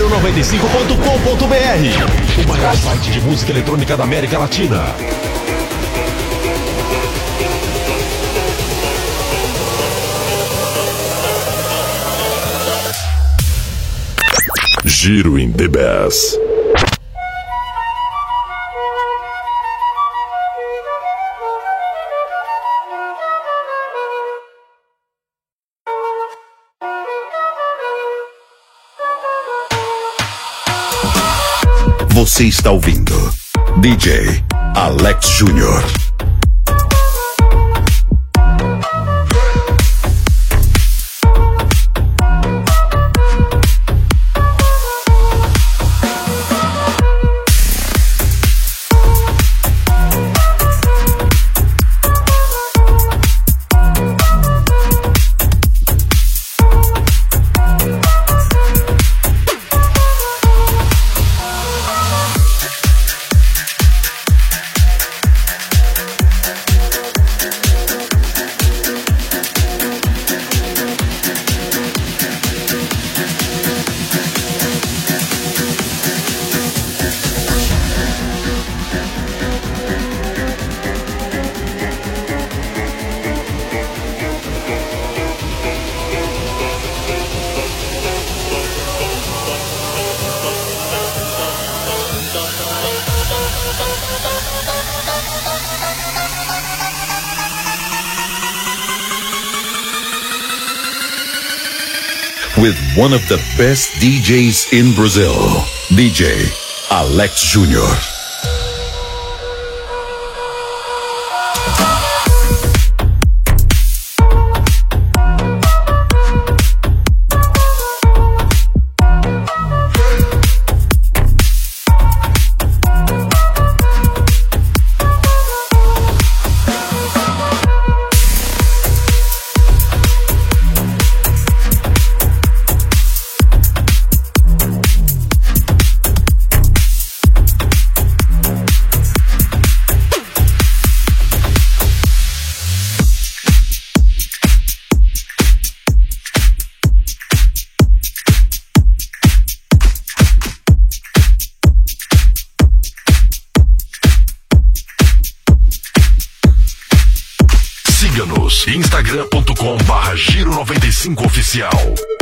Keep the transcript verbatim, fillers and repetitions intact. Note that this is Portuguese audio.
giro noventa e cinco ponto com ponto br, o maior site de música eletrônica da América Latina. Giro in the Bass. Você está ouvindo D J Alex Júnior. With one of the best D Js in Brazil, D J Alex Júnior. Siga-nos instagram ponto com barra giro noventa e cinco oficial.